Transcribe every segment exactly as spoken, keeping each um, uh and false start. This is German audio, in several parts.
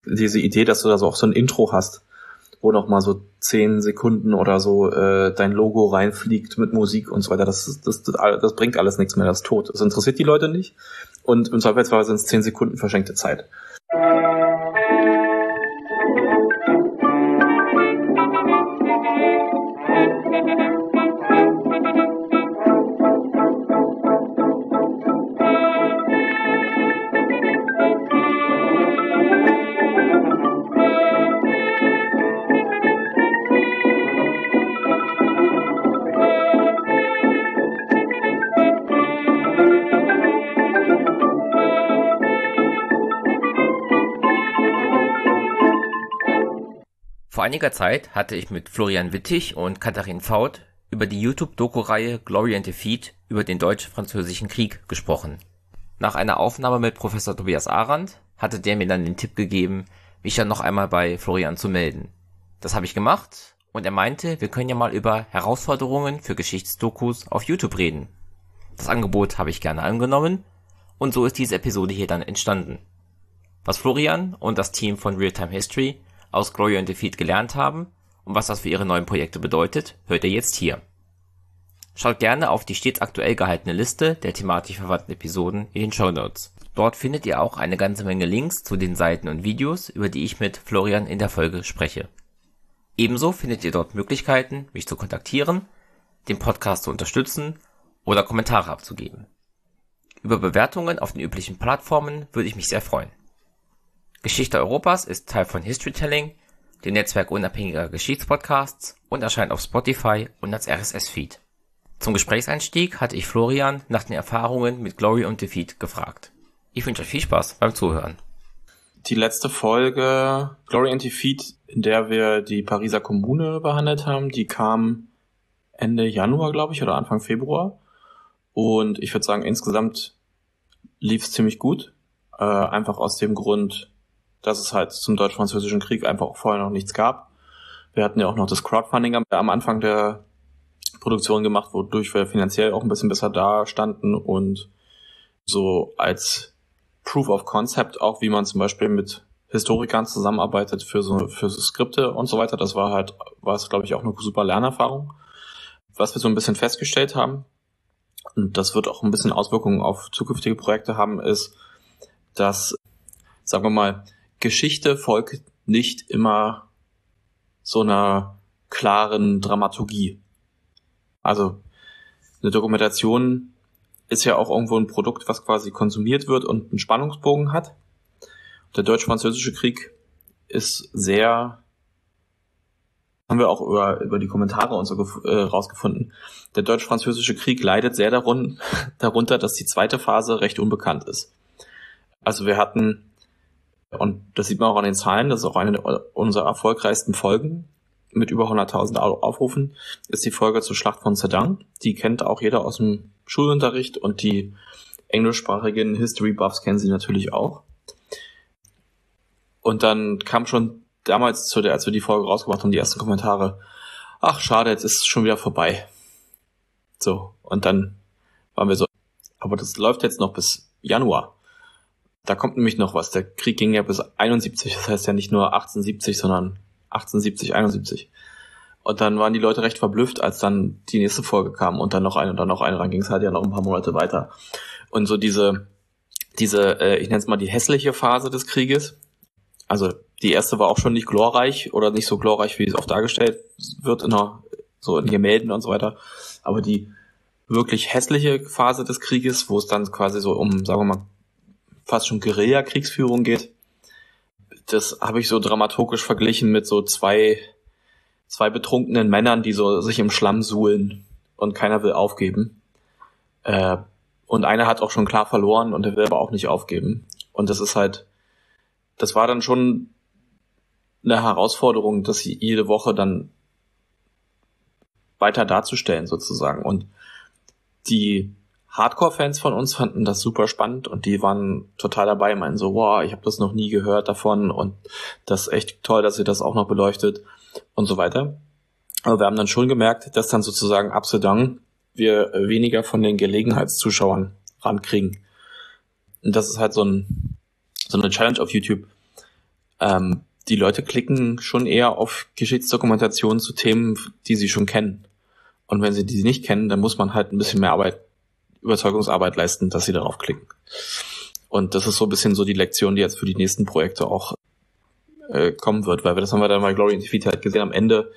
diese Idee, dass du da so auch so ein Intro hast, wo noch mal so zehn Sekunden oder so äh, dein Logo reinfliegt mit Musik und so weiter, das, das, das, das bringt alles nichts mehr, das ist tot. Das interessiert die Leute nicht und im Zweifelsfall sind es zehn Sekunden verschenkte Zeit. Vor einiger Zeit hatte ich mit Florian Wittig und Katharin Faut über die YouTube-Doku-Reihe Glory and Defeat über den Deutsch-Französischen Krieg gesprochen. Nach einer Aufnahme mit Professor Tobias Arendt hatte der mir dann den Tipp gegeben, mich dann noch einmal bei Florian zu melden. Das habe ich gemacht und er meinte, wir können ja mal über Herausforderungen für Geschichtsdokus auf YouTube reden. Das Angebot habe ich gerne angenommen und so ist diese Episode hier dann entstanden. Was Florian und das Team von Realtime History aus Glory and Defeat gelernt haben und was das für ihre neuen Projekte bedeutet, hört ihr jetzt hier. Schaut gerne auf die stets aktuell gehaltene Liste der thematisch verwandten Episoden in den Shownotes. Dort findet ihr auch eine ganze Menge Links zu den Seiten und Videos, über die ich mit Florian in der Folge spreche. Ebenso findet ihr dort Möglichkeiten, mich zu kontaktieren, den Podcast zu unterstützen oder Kommentare abzugeben. Über Bewertungen auf den üblichen Plattformen würde ich mich sehr freuen. Geschichte Europas ist Teil von Historytelling, dem Netzwerk unabhängiger Geschichtspodcasts und erscheint auf Spotify und als R S S-Feed. Zum Gesprächseinstieg hatte ich Florian nach den Erfahrungen mit Glory und Defeat gefragt. Ich wünsche euch viel Spaß beim Zuhören. Die letzte Folge Glory and Defeat, in der wir die Pariser Kommune behandelt haben, die kam Ende Januar, glaube ich, oder Anfang Februar. Und ich würde sagen, insgesamt lief es ziemlich gut. Äh, einfach aus dem Grund, dass es halt zum Deutsch-Französischen Krieg einfach auch vorher noch nichts gab. Wir hatten ja auch noch das Crowdfunding am, am Anfang der Produktion gemacht, wodurch wir finanziell auch ein bisschen besser dastanden und so als Proof of Concept auch, wie man zum Beispiel mit Historikern zusammenarbeitet für so, für so Skripte und so weiter. Das war halt, war es, glaube ich, auch eine super Lernerfahrung. Was wir so ein bisschen festgestellt haben, und das wird auch ein bisschen Auswirkungen auf zukünftige Projekte haben, ist, dass, sagen wir mal, Geschichte folgt nicht immer so einer klaren Dramaturgie. Also eine Dokumentation ist ja auch irgendwo ein Produkt, was quasi konsumiert wird und einen Spannungsbogen hat. Der Deutsch-Französische Krieg ist sehr, haben wir auch über, über die Kommentare und so gef- äh, rausgefunden, der Deutsch-Französische Krieg leidet sehr darun, darunter, dass die zweite Phase recht unbekannt ist. Also wir hatten, und das sieht man auch an den Zahlen, das ist auch eine unserer erfolgreichsten Folgen mit über hunderttausend Aufrufen, ist die Folge zur Schlacht von Sedan. Die kennt auch jeder aus dem Schulunterricht und die englischsprachigen History-Buffs kennen sie natürlich auch. Und dann kam schon damals, zu der, als wir die Folge rausgebracht haben, die ersten Kommentare, ach schade, jetzt ist es schon wieder vorbei. So, und dann waren wir so, aber das läuft jetzt noch bis Januar. Da kommt nämlich noch was. Der Krieg ging ja bis einundsiebzig, das heißt ja nicht nur achtzehnhundertsiebzig, sondern achtzehnhundertsiebzig, einundsiebzig. Und dann waren die Leute recht verblüfft, als dann die nächste Folge kam und dann noch eine und dann noch eine. Dann ging es halt ja noch ein paar Monate weiter. Und so diese, diese, äh, ich nenne es mal die hässliche Phase des Krieges. Also die erste war auch schon nicht glorreich oder nicht so glorreich, wie es oft dargestellt wird in der, so in Gemälden und so weiter. Aber die wirklich hässliche Phase des Krieges, wo es dann quasi so um, sagen wir mal, fast schon Guerilla-Kriegsführung geht, das habe ich so dramaturgisch verglichen mit so zwei, zwei betrunkenen Männern, die so sich im Schlamm suhlen und keiner will aufgeben. Äh, und einer hat auch schon klar verloren und der will aber auch nicht aufgeben. Und das ist halt, das war dann schon eine Herausforderung, das jede Woche dann weiter darzustellen sozusagen. Und die Hardcore-Fans von uns fanden das super spannend und die waren total dabei, meinen so, wow, ich habe das noch nie gehört davon und das ist echt toll, dass ihr das auch noch beleuchtet und so weiter. Aber wir haben dann schon gemerkt, dass dann sozusagen ab Sedan wir weniger von den Gelegenheitszuschauern rankriegen. Und das ist halt so, ein, so eine Challenge auf YouTube. ähm, die Leute klicken schon eher auf Geschichtsdokumentationen zu Themen, die sie schon kennen. Und wenn sie die nicht kennen, dann muss man halt ein bisschen mehr Arbeit, Überzeugungsarbeit leisten, dass sie darauf klicken. Und das ist so ein bisschen so die Lektion, die jetzt für die nächsten Projekte auch äh, kommen wird, weil wir das haben wir dann bei Glory and Defeat halt gesehen. Am Ende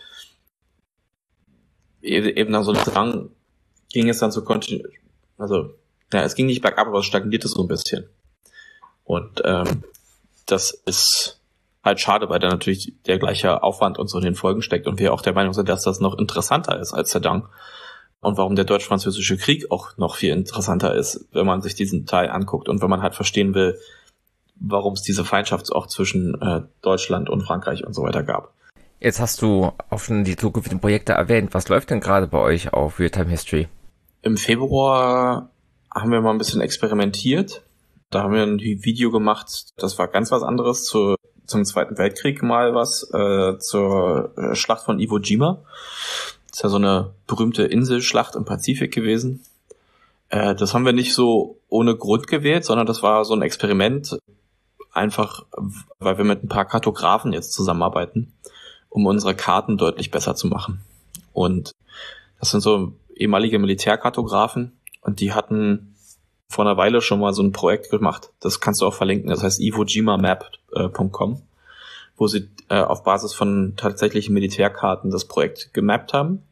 eben nach so einem Drang ging es dann so kontinu- also ja, es ging nicht bergab, aber es stagnierte so ein bisschen. Und ähm, das ist halt schade, weil da natürlich der gleiche Aufwand und so in den Folgen steckt und wir auch der Meinung sind, dass das noch interessanter ist als der Dang. Und warum der deutsch-französische Krieg auch noch viel interessanter ist, wenn man sich diesen Teil anguckt und wenn man halt verstehen will, warum es diese Feindschaft auch zwischen äh, Deutschland und Frankreich und so weiter gab. Jetzt hast du auch schon die zukünftigen Projekte erwähnt. Was läuft denn gerade bei euch auf Realtime History? Im Februar haben wir mal ein bisschen experimentiert. Da haben wir ein Video gemacht, das war ganz was anderes, zu, zum Zweiten Weltkrieg mal was, äh, zur Schlacht von Iwo Jima. Das ist ja so eine berühmte Inselschlacht im Pazifik gewesen. Äh, das haben wir nicht so ohne Grund gewählt, sondern das war so ein Experiment, einfach weil wir mit ein paar Kartografen jetzt zusammenarbeiten, um unsere Karten deutlich besser zu machen. Und das sind so ehemalige Militärkartografen und die hatten vor einer Weile schon mal so ein Projekt gemacht. Das kannst du auch verlinken. Das heißt iwo jima map punkt com, wo sie äh, auf Basis von tatsächlichen Militärkarten das Projekt gemappt haben.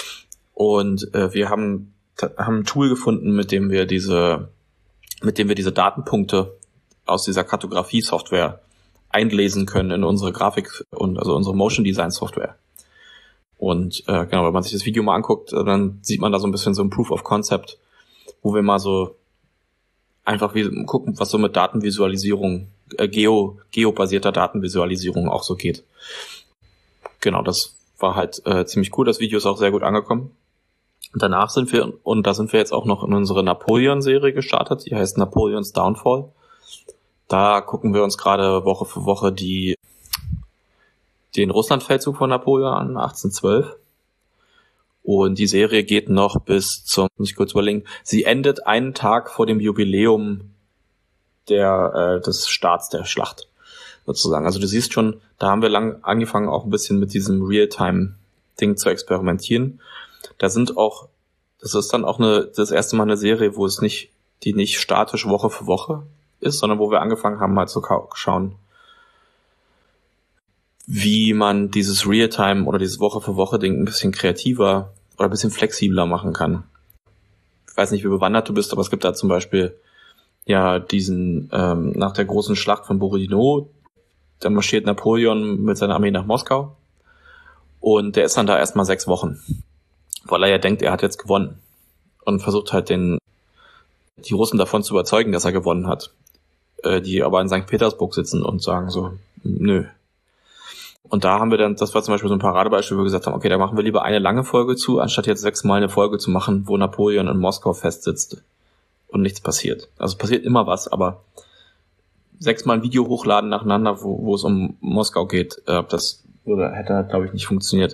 Und äh, wir haben, haben ein Tool gefunden, mit dem wir diese, mit dem wir diese Datenpunkte aus dieser Kartografie-Software einlesen können in unsere Grafik und also unsere Motion Design Software. Und äh, genau, wenn man sich das Video mal anguckt, dann sieht man da so ein bisschen so ein Proof of Concept, wo wir mal so einfach wie, gucken, was so mit Datenvisualisierung, äh, geo, geobasierter Datenvisualisierung auch so geht. Genau, das war halt äh, ziemlich cool. Das Video ist auch sehr gut angekommen. Und danach sind wir, und da sind wir jetzt auch noch in unsere Napoleon-Serie gestartet, die heißt Napoleon's Downfall. Da gucken wir uns gerade Woche für Woche die den Russlandfeldzug von Napoleon an, achtzehnhundertzwölf. Und die Serie geht noch bis zum, muss ich kurz überlegen, sie endet einen Tag vor dem Jubiläum der äh, des Starts der Schlacht, sozusagen. Also du siehst schon, da haben wir lang angefangen, auch ein bisschen mit diesem Realtime-Ding zu experimentieren. Da sind auch, das ist dann auch eine das erste Mal eine Serie, wo es nicht, die nicht statisch Woche für Woche ist, sondern wo wir angefangen haben, mal zu schauen, wie man dieses Realtime oder dieses Woche für Woche Ding ein bisschen kreativer oder ein bisschen flexibler machen kann. Ich weiß nicht, wie bewandert du bist, aber es gibt da zum Beispiel ja diesen, ähm, nach der großen Schlacht von Borodino, da marschiert Napoleon mit seiner Armee nach Moskau und der ist dann da erstmal sechs Wochen, weil er ja denkt, er hat jetzt gewonnen und versucht halt den die Russen davon zu überzeugen, dass er gewonnen hat, äh, die aber in Sankt Petersburg sitzen und sagen so, nö. Und da haben wir dann, das war zum Beispiel so ein Paradebeispiel, wo wir gesagt haben, okay, da machen wir lieber eine lange Folge zu, anstatt jetzt sechsmal eine Folge zu machen, wo Napoleon in Moskau festsitzt und nichts passiert. Also es passiert immer was, aber sechsmal ein Video hochladen nacheinander, wo, wo es um Moskau geht, äh, das würde, hätte, glaube ich, nicht funktioniert.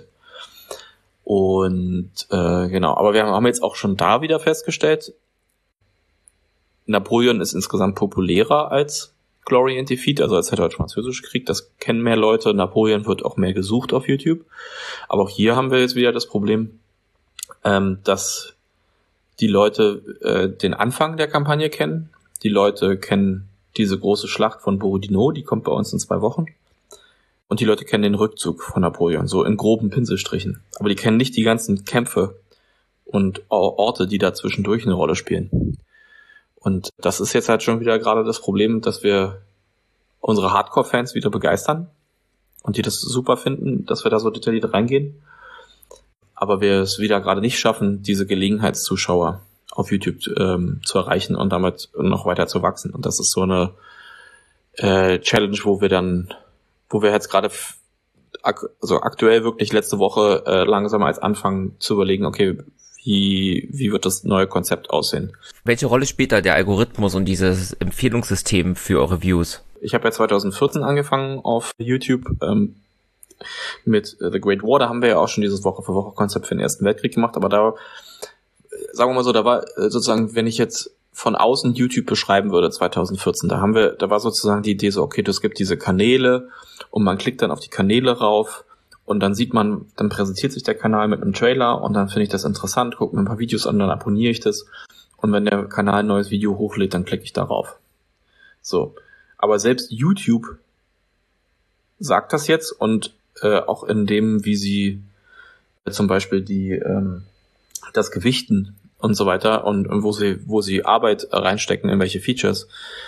Und äh, genau, aber wir haben jetzt auch schon da wieder festgestellt, Napoleon ist insgesamt populärer als Glory and Defeat, also als der deutsch-französische Krieg. Das kennen mehr Leute. Napoleon wird auch mehr gesucht auf YouTube. Aber auch hier haben wir jetzt wieder das Problem, ähm, dass die Leute äh, den Anfang der Kampagne kennen. Die Leute kennen diese große Schlacht von Borodino, die kommt bei uns in zwei Wochen. Und die Leute kennen den Rückzug von Napoleon, so in groben Pinselstrichen. Aber die kennen nicht die ganzen Kämpfe und Orte, die da zwischendurch eine Rolle spielen. Und das ist jetzt halt schon wieder gerade das Problem, dass wir unsere Hardcore-Fans wieder begeistern und die das super finden, dass wir da so detailliert reingehen. Aber wir es wieder gerade nicht schaffen, diese Gelegenheitszuschauer auf YouTube ähm, zu erreichen und damit noch weiter zu wachsen. Und das ist so eine äh, Challenge, wo wir dann, wo wir jetzt gerade f- ak- also aktuell wirklich letzte Woche äh, langsam als anfangen zu überlegen, okay, Wie, wie wird das neue Konzept aussehen? Welche Rolle spielt da der Algorithmus und dieses Empfehlungssystem für eure Views? Ich habe ja zwanzig vierzehn angefangen auf YouTube ähm, mit The Great War. Da haben wir ja auch schon dieses Woche für Woche Konzept für den Ersten Weltkrieg gemacht. Aber da, sagen wir mal so, da war sozusagen, wenn ich jetzt von außen YouTube beschreiben würde zwanzig vierzehn. Da haben wir, da war sozusagen die Idee so, okay, es gibt diese Kanäle und man klickt dann auf die Kanäle rauf und dann sieht man, dann präsentiert sich der Kanal mit einem Trailer und dann finde ich das interessant, gucke mir ein paar Videos an, dann abonniere ich das und wenn der Kanal ein neues Video hochlädt, dann klicke ich darauf. So. Aber selbst YouTube sagt das jetzt und äh, auch in dem, wie sie äh, zum Beispiel die ähm, das Gewichten und so weiter und, und wo sie wo sie Arbeit reinstecken in welche Features.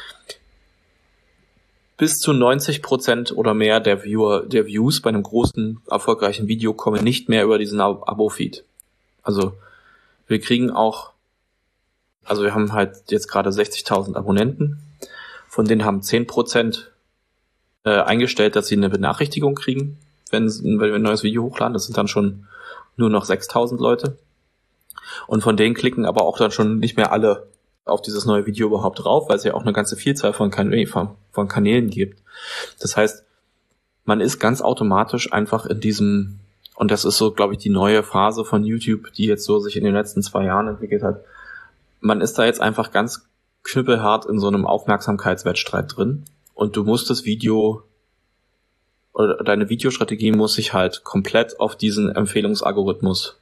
Bis zu neunzig Prozent oder mehr der Viewer, der Views bei einem großen, erfolgreichen Video kommen nicht mehr über diesen Abo-Feed. Also wir kriegen auch, also wir haben halt jetzt gerade sechzigtausend Abonnenten, von denen haben zehn Prozent äh, eingestellt, dass sie eine Benachrichtigung kriegen, wenn, wenn wir ein neues Video hochladen. Das sind dann schon nur noch sechstausend Leute. Und von denen klicken aber auch dann schon nicht mehr alle auf dieses neue Video überhaupt drauf, weil es ja auch eine ganze Vielzahl von, kan- von, von Kanälen gibt. Das heißt, man ist ganz automatisch einfach in diesem, und das ist so, glaube ich, die neue Phase von YouTube, die jetzt so sich in den letzten zwei Jahren entwickelt hat. Man ist da jetzt einfach ganz knüppelhart in so einem Aufmerksamkeitswettstreit drin und du musst das Video oder deine Videostrategie muss sich halt komplett auf diesen Empfehlungsalgorithmus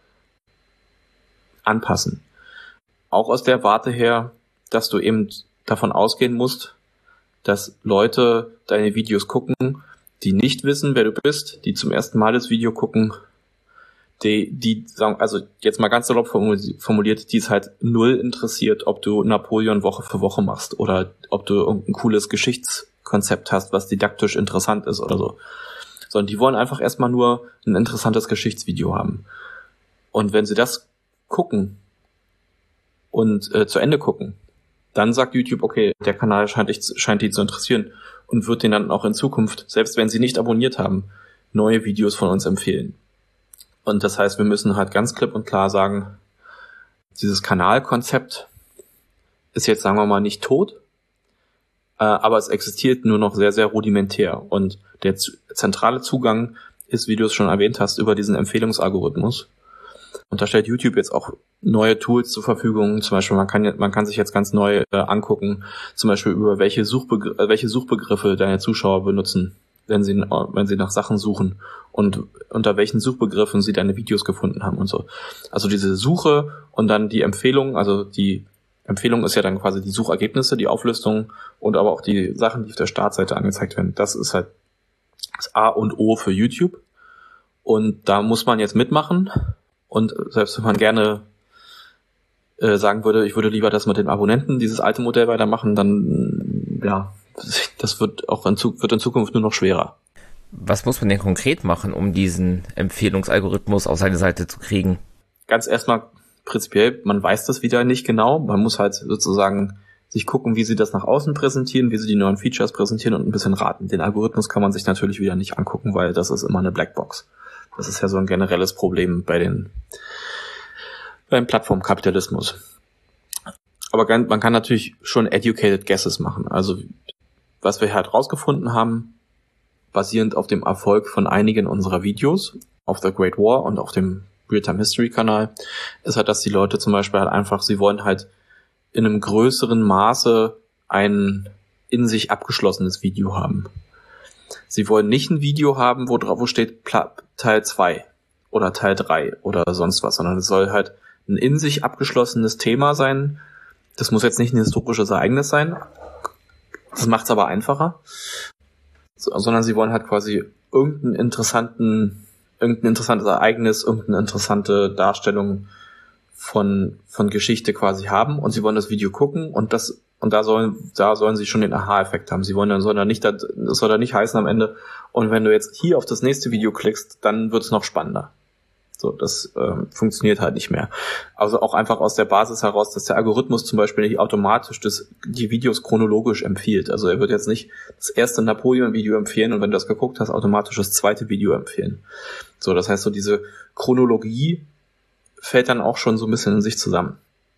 anpassen. Auch aus der Warte her, dass du eben davon ausgehen musst, dass Leute deine Videos gucken, die nicht wissen, wer du bist, die zum ersten Mal das Video gucken, die, die sagen, also jetzt mal ganz salopp formuliert, die es halt null interessiert, ob du Napoleon Woche für Woche machst oder ob du irgendein cooles Geschichtskonzept hast, was didaktisch interessant ist oder so. Sondern die wollen einfach erstmal nur ein interessantes Geschichtsvideo haben. Und wenn sie das gucken und äh, zu Ende gucken, dann sagt YouTube, okay, der Kanal scheint, ich, scheint die zu interessieren und wird den dann auch in Zukunft, selbst wenn sie nicht abonniert haben, neue Videos von uns empfehlen. Und das heißt, wir müssen halt ganz klipp und klar sagen, dieses Kanalkonzept ist jetzt, sagen wir mal, nicht tot, äh, aber es existiert nur noch sehr, sehr rudimentär. Und der z- zentrale Zugang ist, wie du es schon erwähnt hast, über diesen Empfehlungsalgorithmus. Und da stellt YouTube jetzt auch neue Tools zur Verfügung. Zum Beispiel, man kann, man kann sich jetzt ganz neu äh, angucken, zum Beispiel über welche, Suchbegr- äh, welche Suchbegriffe deine Zuschauer benutzen, wenn sie, wenn sie nach Sachen suchen und unter welchen Suchbegriffen sie deine Videos gefunden haben und so. Also diese Suche und dann die Empfehlung, also die Empfehlung ist ja dann quasi die Suchergebnisse, die Auflistung und aber auch die Sachen, die auf der Startseite angezeigt werden. Das ist halt das A und O für YouTube. Und da muss man jetzt mitmachen. Und selbst wenn man gerne äh, sagen würde, ich würde lieber das mit den Abonnenten, dieses alte Modell weitermachen, dann ja, das wird auch in, wird in Zukunft nur noch schwerer. Was muss man denn konkret machen, um diesen Empfehlungsalgorithmus auf seine Seite zu kriegen? Ganz erstmal prinzipiell, man weiß das wieder nicht genau. Man muss halt sozusagen sich gucken, wie sie das nach außen präsentieren, wie sie die neuen Features präsentieren und ein bisschen raten. Den Algorithmus kann man sich natürlich wieder nicht angucken, weil das ist immer eine Blackbox. Das ist ja so ein generelles Problem bei den beim Plattformkapitalismus. Aber man kann natürlich schon educated guesses machen. Also was wir halt rausgefunden haben, basierend auf dem Erfolg von einigen unserer Videos auf The Great War und auf dem Realtime History Kanal, ist halt, dass die Leute zum Beispiel halt einfach, sie wollen halt in einem größeren Maße ein in sich abgeschlossenes Video haben. Sie wollen nicht ein Video haben, wo drauf wo steht Pla- Teil zwei oder Teil drei oder sonst was, sondern es soll halt ein in sich abgeschlossenes Thema sein. Das muss jetzt nicht ein historisches Ereignis sein. Das macht es aber einfacher. So, sondern sie wollen halt quasi irgendeinen interessanten, irgendein interessantes Ereignis, irgendeine interessante Darstellung von, von Geschichte quasi haben und sie wollen das Video gucken und das, und da sollen, da sollen sie schon den Aha-Effekt haben. Sie wollen dann, soll dann nicht, das soll dann nicht heißen am Ende, und wenn du jetzt hier auf das nächste Video klickst, dann wird's noch spannender. So, das ähm, funktioniert halt nicht mehr. Also auch einfach aus der Basis heraus, dass der Algorithmus zum Beispiel nicht automatisch das, die Videos chronologisch empfiehlt. Also er wird jetzt nicht das erste Napoleon-Video empfehlen und wenn du das geguckt hast, automatisch das zweite Video empfehlen. So, das heißt so diese Chronologie fällt dann auch schon so ein bisschen in sich zusammen.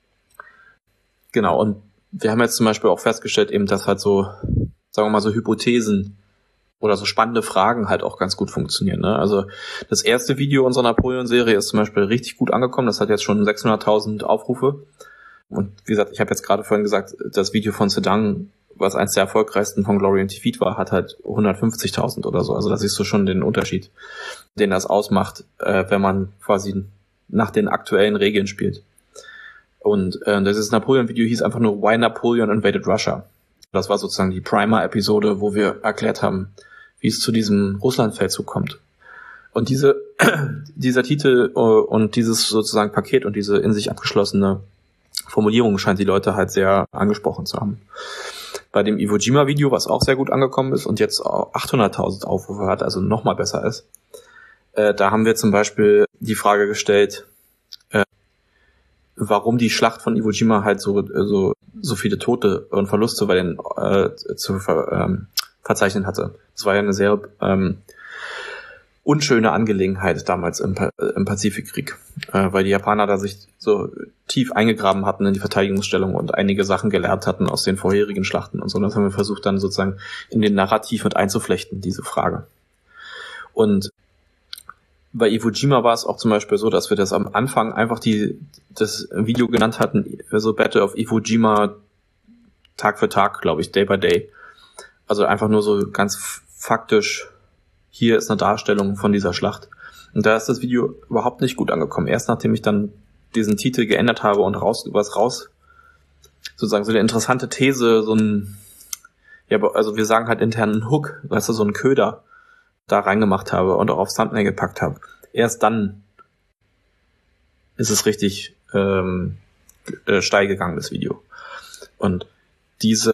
Genau, und wir haben jetzt zum Beispiel auch festgestellt, eben, dass halt so, sagen wir mal, so Hypothesen oder so spannende Fragen halt auch ganz gut funktionieren. Ne? Also das erste Video unserer Napoleon-Serie ist zum Beispiel richtig gut angekommen. Das hat jetzt schon sechshunderttausend Aufrufe. Und wie gesagt, ich habe jetzt gerade vorhin gesagt, das Video von Zedong, was eins der erfolgreichsten von Glory and Defeat war, hat halt hundertfünfzigtausend oder so. Also da siehst du schon den Unterschied, den das ausmacht, äh, wenn man quasi nach den aktuellen Regeln spielt. Und äh, dieses Napoleon-Video hieß einfach nur Why Napoleon Invaded Russia. Das war sozusagen die Primer-Episode, wo wir erklärt haben, wie es zu diesem Russland-Feldzug kommt. Und diese, dieser Titel äh, und dieses sozusagen Paket und diese in sich abgeschlossene Formulierung scheint die Leute halt sehr angesprochen zu haben. Bei dem Iwo Jima-Video, was auch sehr gut angekommen ist und jetzt achthunderttausend Aufrufe hat, also nochmal besser ist, äh, da haben wir zum Beispiel die Frage gestellt, äh, warum die Schlacht von Iwo Jima halt so so so viele Tote und Verluste bei den äh, zu ver, ähm, verzeichnen hatte. Das war ja eine sehr ähm, unschöne Angelegenheit damals im, pa- im Pazifikkrieg, äh, weil die Japaner da sich so tief eingegraben hatten in die Verteidigungsstellung und einige Sachen gelernt hatten aus den vorherigen Schlachten und so. Und das haben wir versucht dann sozusagen in den Narrativ mit einzuflechten, diese Frage. Und bei Iwo Jima war es auch zum Beispiel so, dass wir das am Anfang einfach die das Video genannt hatten, so Battle of Iwo Jima Tag für Tag, glaube ich, Day by Day. Also einfach nur so ganz f- faktisch, hier ist eine Darstellung von dieser Schlacht. Und da ist das Video überhaupt nicht gut angekommen. Erst nachdem ich dann diesen Titel geändert habe und raus, was raus, sozusagen so eine interessante These, so ein, ja, also wir sagen halt intern einen Hook, weißt du, so einen Köder da reingemacht habe und auch aufs Thumbnail gepackt habe. Erst dann ist es richtig ähm, äh, steil gegangen, das Video. Und diese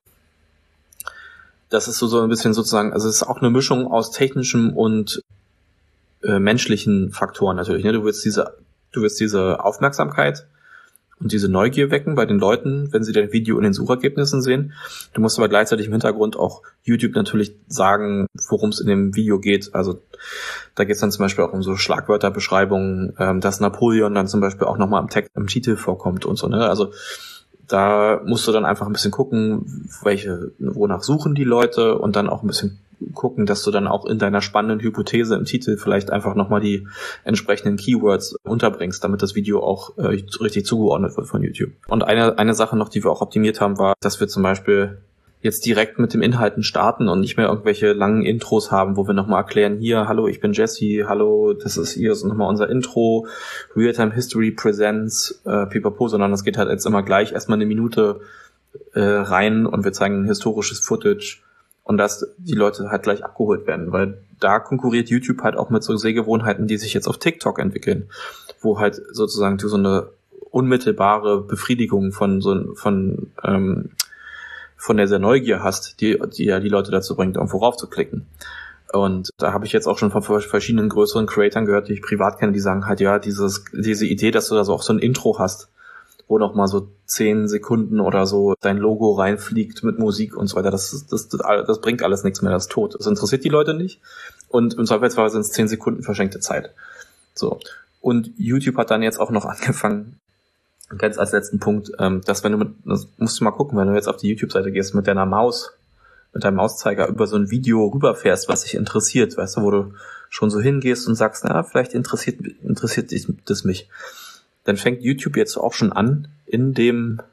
Das ist so, so ein bisschen sozusagen, also es ist auch eine Mischung aus technischem und äh, menschlichen Faktoren natürlich. Ne? Du willst diese, du willst diese Aufmerksamkeit und diese Neugier wecken bei den Leuten, wenn sie dein Video in den Suchergebnissen sehen. Du musst aber gleichzeitig im Hintergrund auch YouTube natürlich sagen, worum es in dem Video geht. Also da geht es dann zum Beispiel auch um so Schlagwörterbeschreibungen, ähm, dass Napoleon dann zum Beispiel auch nochmal im Text, im Titel vorkommt und so. Ne? Also da musst du dann einfach ein bisschen gucken, welche, wonach suchen die Leute und dann auch ein bisschen gucken, dass du dann auch in deiner spannenden Hypothese im Titel vielleicht einfach nochmal die entsprechenden Keywords unterbringst, damit das Video auch äh, richtig zugeordnet wird von YouTube. Und eine eine Sache noch, die wir auch optimiert haben, war, dass wir zum Beispiel jetzt direkt mit dem Inhalten starten und nicht mehr irgendwelche langen Intros haben, wo wir nochmal erklären, hier, hallo, ich bin Jesse, hallo, das ist hier, ist nochmal unser Intro, Realtime History Presents, äh, pipapo, sondern das geht halt jetzt immer gleich erstmal eine Minute äh, rein und wir zeigen historisches Footage und dass die Leute halt gleich abgeholt werden, weil da konkurriert YouTube halt auch mit so Sehgewohnheiten, die sich jetzt auf TikTok entwickeln, wo halt sozusagen du so eine unmittelbare Befriedigung von so von ähm, von der sehr Neugier hast, die, die ja die Leute dazu bringt, irgendwo raufzuklicken. Und da habe ich jetzt auch schon von verschiedenen größeren Creatoren gehört, die ich privat kenne, die sagen halt, ja, dieses, diese Idee, dass du da so auch so ein Intro hast, wo noch mal so zehn Sekunden oder so dein Logo reinfliegt mit Musik und so weiter, das, das, das, das bringt alles nichts mehr, das ist tot. Das interessiert die Leute nicht. Und im Zweifelsfall sind es zehn Sekunden verschenkte Zeit. So. Und YouTube hat dann jetzt auch noch angefangen, ganz als letzten Punkt, ähm, dass wenn du mit, das musst du mal gucken, wenn du jetzt auf die YouTube-Seite gehst, mit deiner Maus, mit deinem Mauszeiger über so ein Video rüberfährst, was dich interessiert, weißt du, wo du schon so hingehst und sagst, na, vielleicht interessiert, interessiert dich das mich. Dann fängt YouTube jetzt auch schon an, in dem,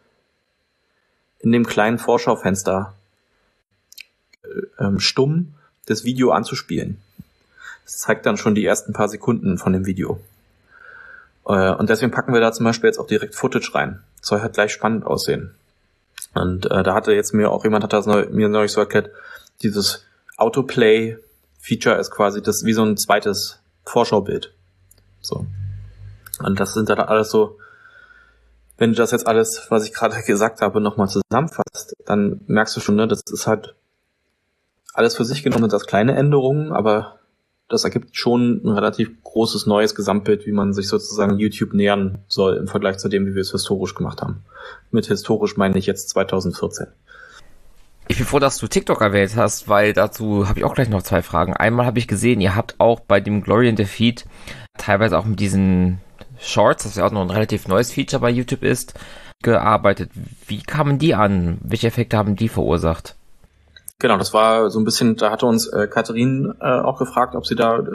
in dem kleinen Vorschaufenster, ähm, stumm das Video anzuspielen. Das zeigt dann schon die ersten paar Sekunden von dem Video. Und deswegen packen wir da zum Beispiel jetzt auch direkt Footage rein. Das soll halt gleich spannend aussehen. Und äh, da hatte jetzt mir auch jemand, hat das neu, mir neulich so erklärt, dieses Autoplay-Feature ist quasi das wie so ein zweites Vorschaubild. So. Und das sind dann alles so, wenn du das jetzt alles, was ich gerade gesagt habe, nochmal zusammenfasst, dann merkst du schon, ne, das ist halt alles für sich genommen, das kleine Änderungen, aber das ergibt schon ein relativ großes neues Gesamtbild, wie man sich sozusagen YouTube nähern soll im Vergleich zu dem, wie wir es historisch gemacht haben. Mit historisch meine ich jetzt zweitausendvierzehn. Ich bin froh, dass du TikTok erwähnt hast, weil dazu habe ich auch gleich noch zwei Fragen. Einmal habe ich gesehen, ihr habt auch bei dem Glory and Defeat teilweise auch mit diesen Shorts, das ja auch noch ein relativ neues Feature bei YouTube ist, gearbeitet. Wie kamen die an? Welche Effekte haben die verursacht? Genau, das war so ein bisschen, da hatte uns äh, Katharin äh, auch gefragt, ob sie da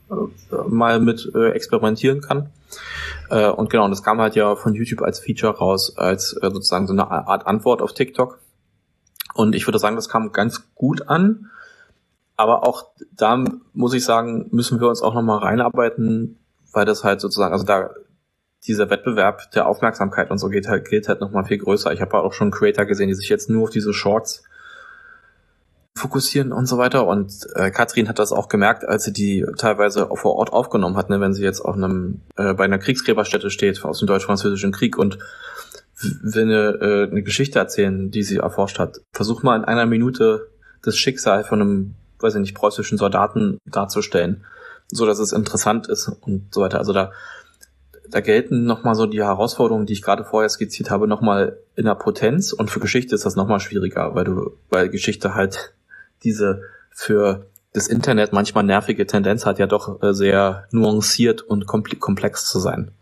äh, mal mit äh, experimentieren kann. Äh, und genau, und das kam halt ja von YouTube als Feature raus, als äh, sozusagen so eine Art Antwort auf TikTok. Und ich würde sagen, das kam ganz gut an. Aber auch da muss ich sagen, müssen wir uns auch nochmal reinarbeiten, weil das halt sozusagen, also da dieser Wettbewerb der Aufmerksamkeit und so geht halt, geht halt nochmal viel größer. Ich habe auch schon Creator gesehen, die sich jetzt nur auf diese Shorts fokussieren und so weiter. Und äh, Katrin hat das auch gemerkt, als sie die teilweise vor Ort aufgenommen hat, ne, wenn sie jetzt auf einem äh, bei einer Kriegsgräberstätte steht aus dem Deutsch-Französischen Krieg und will eine, äh, eine Geschichte erzählen, die sie erforscht hat. Versuch mal in einer Minute das Schicksal von einem, weiß ich nicht, preußischen Soldaten darzustellen, so dass es interessant ist und so weiter. Also da da gelten nochmal so die Herausforderungen, die ich gerade vorher skizziert habe, nochmal in der Potenz, und für Geschichte ist das nochmal schwieriger, weil du, weil Geschichte halt diese für das Internet manchmal nervige Tendenz hat, ja doch sehr nuanciert und komplex zu sein.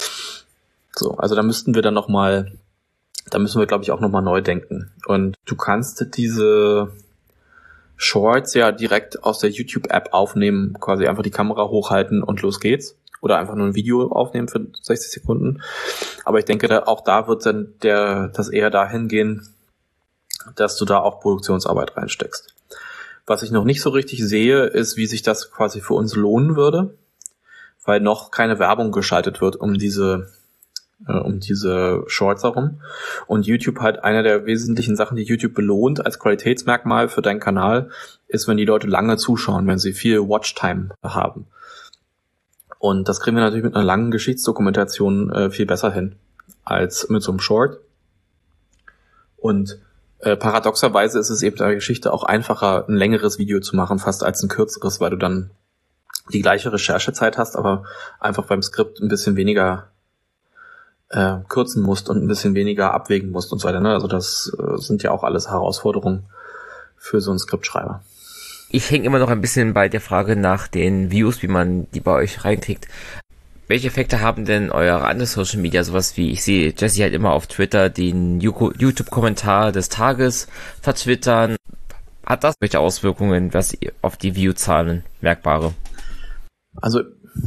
So, also da müssten wir dann nochmal, da müssen wir glaube ich auch nochmal neu denken. Und du kannst diese Shorts ja direkt aus der YouTube-App aufnehmen, quasi einfach die Kamera hochhalten und los geht's. Oder einfach nur ein Video aufnehmen für sechzig Sekunden. Aber ich denke, da, auch da wird dann der, das eher dahin gehen, dass du da auch Produktionsarbeit reinsteckst. Was ich noch nicht so richtig sehe, ist, wie sich das quasi für uns lohnen würde, weil noch keine Werbung geschaltet wird um diese, äh, um diese Shorts herum. Und YouTube halt eine der wesentlichen Sachen, die YouTube belohnt als Qualitätsmerkmal für deinen Kanal, ist, wenn die Leute lange zuschauen, wenn sie viel Watchtime haben. Und das kriegen wir natürlich mit einer langen Geschichtsdokumentation äh, viel besser hin als mit so einem Short. Und äh, paradoxerweise ist es eben bei der Geschichte auch einfacher, ein längeres Video zu machen, fast als ein kürzeres, weil du dann die gleiche Recherchezeit hast, aber einfach beim Skript ein bisschen weniger äh, kürzen musst und ein bisschen weniger abwägen musst und so weiter. Ne? Also das äh, sind ja auch alles Herausforderungen für so einen Skriptschreiber. Ich hänge immer noch ein bisschen bei der Frage nach den Views, wie man die bei euch reinkriegt. Welche Effekte haben denn eure anderen Social Media, sowas wie, ich sehe Jesse halt immer auf Twitter den YouTube-Kommentar des Tages vertwittern. Hat das welche Auswirkungen, was auf die View-Zahlen merkbare? Also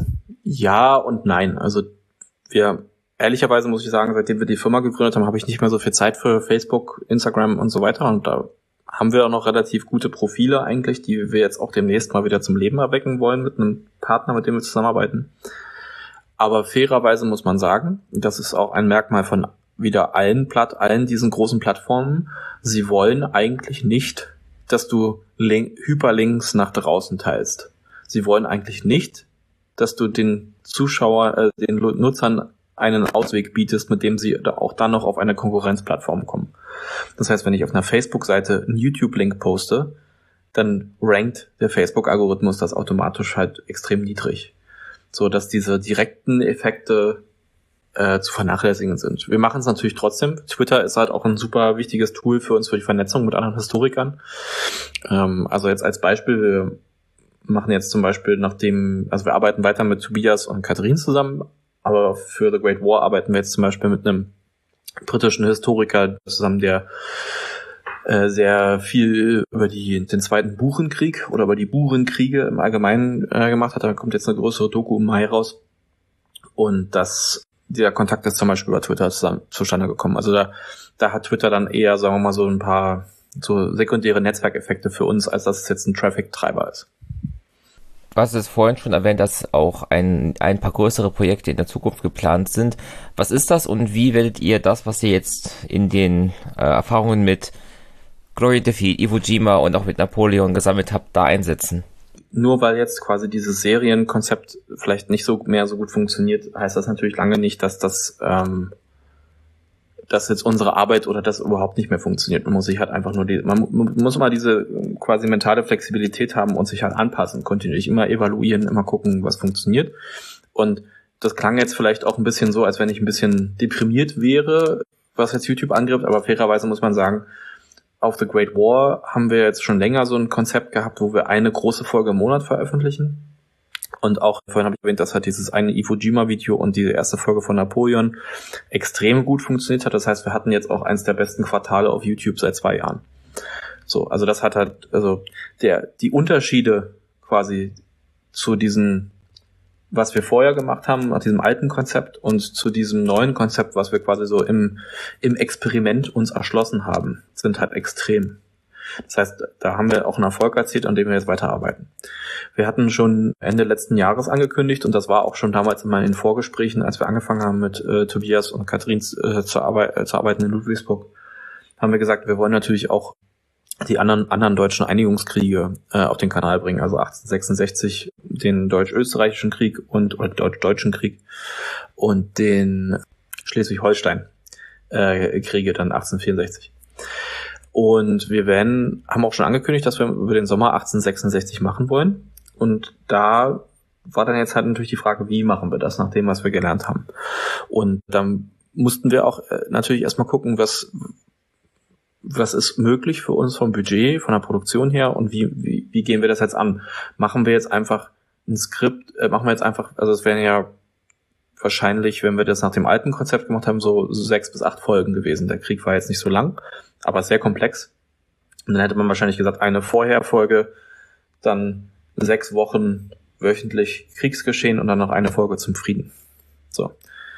ja und nein. Also wir, ehrlicherweise muss ich sagen, seitdem wir die Firma gegründet haben, habe ich nicht mehr so viel Zeit für Facebook, Instagram und so weiter, und da haben wir auch noch relativ gute Profile eigentlich, die wir jetzt auch demnächst mal wieder zum Leben erwecken wollen mit einem Partner, mit dem wir zusammenarbeiten. Aber fairerweise muss man sagen, das ist auch ein Merkmal von wieder allen Platt, allen diesen großen Plattformen. Sie wollen eigentlich nicht, dass du Link, Hyperlinks nach draußen teilst. Sie wollen eigentlich nicht, dass du den Zuschauer, äh, den Nutzern einen Ausweg bietest, mit dem sie auch dann noch auf eine Konkurrenzplattform kommen. Das heißt, wenn ich auf einer Facebook-Seite einen YouTube-Link poste, dann rankt der Facebook-Algorithmus das automatisch halt extrem niedrig, so dass diese direkten Effekte äh, zu vernachlässigen sind. Wir machen es natürlich trotzdem. Twitter ist halt auch ein super wichtiges Tool für uns für die Vernetzung mit anderen Historikern. Ähm, also jetzt als Beispiel, wir machen jetzt zum Beispiel, nachdem, also wir arbeiten weiter mit Tobias und Katrin zusammen, aber für The Great War arbeiten wir jetzt zum Beispiel mit einem britischen Historiker zusammen, der äh, sehr viel über die, den Zweiten Burenkrieg oder über die Burenkriege im Allgemeinen äh, gemacht hat. Da kommt jetzt eine größere Doku im Mai raus. Und das, dieser Kontakt ist zum Beispiel über Twitter zusammen, zustande gekommen. Also da, da hat Twitter dann eher, sagen wir mal, so ein paar so sekundäre Netzwerkeffekte für uns, als dass es jetzt ein Traffic-Treiber ist. Du hast es vorhin schon erwähnt, dass auch ein, ein paar größere Projekte in der Zukunft geplant sind. Was ist das und wie werdet ihr das, was ihr jetzt in den äh, Erfahrungen mit Glory and Defeat, Iwo Jima und auch mit Napoleon gesammelt habt, da einsetzen? Nur weil jetzt quasi dieses Serienkonzept vielleicht nicht so mehr so gut funktioniert, heißt das natürlich lange nicht, dass das ähm, dass jetzt unsere Arbeit oder das überhaupt nicht mehr funktioniert. Man muss sich halt einfach nur die, man, man muss mal diese quasi mentale Flexibilität haben und sich halt anpassen, kontinuierlich immer evaluieren, immer gucken, was funktioniert. Und das klang jetzt vielleicht auch ein bisschen so, als wenn ich ein bisschen deprimiert wäre, was jetzt YouTube angeht, aber fairerweise muss man sagen, auf The Great War haben wir jetzt schon länger so ein Konzept gehabt, wo wir eine große Folge im Monat veröffentlichen. Und auch, vorhin habe ich erwähnt, dass halt dieses eine Iwo Jima-Video und diese erste Folge von Napoleon extrem gut funktioniert hat. Das heißt, wir hatten jetzt auch eins der besten Quartale auf YouTube seit zwei Jahren. So, also das hat halt, also der, die Unterschiede quasi zu diesen was wir vorher gemacht haben, nach diesem alten Konzept und zu diesem neuen Konzept, was wir quasi so im, im Experiment uns erschlossen haben, sind halt extrem. Das heißt, da haben wir auch einen Erfolg erzielt, an dem wir jetzt weiterarbeiten. Wir hatten schon Ende letzten Jahres angekündigt, und das war auch schon damals immer in den Vorgesprächen, als wir angefangen haben mit äh, Tobias und Katrin äh, zu, Arbeit, äh, zu arbeiten in Ludwigsburg, haben wir gesagt, wir wollen natürlich auch die anderen anderen deutschen Einigungskriege äh, auf den Kanal bringen, also achtzehnhundertsechsundsechzig den deutsch-österreichischen Krieg und oder deutsch-deutschen Krieg und den Schleswig-Holstein äh, Kriege dann achtzehnhundertvierundsechzig. Und wir werden haben auch schon angekündigt, dass wir über den Sommer achtzehnhundertsechsundsechzig machen wollen. Und da war dann jetzt halt natürlich die Frage, wie machen wir das nach dem, was wir gelernt haben. Und dann mussten wir auch äh, natürlich erstmal gucken, was was ist möglich für uns vom Budget, von der Produktion her, und wie, wie, wie gehen wir das jetzt an? Machen wir jetzt einfach ein Skript, äh, machen wir jetzt einfach, also es wären ja wahrscheinlich, wenn wir das nach dem alten Konzept gemacht haben, so sechs bis acht Folgen gewesen. Der Krieg war jetzt nicht so lang, aber sehr komplex. Und dann hätte man wahrscheinlich gesagt, eine Vorherfolge, dann sechs Wochen wöchentlich Kriegsgeschehen und dann noch eine Folge zum Frieden. So.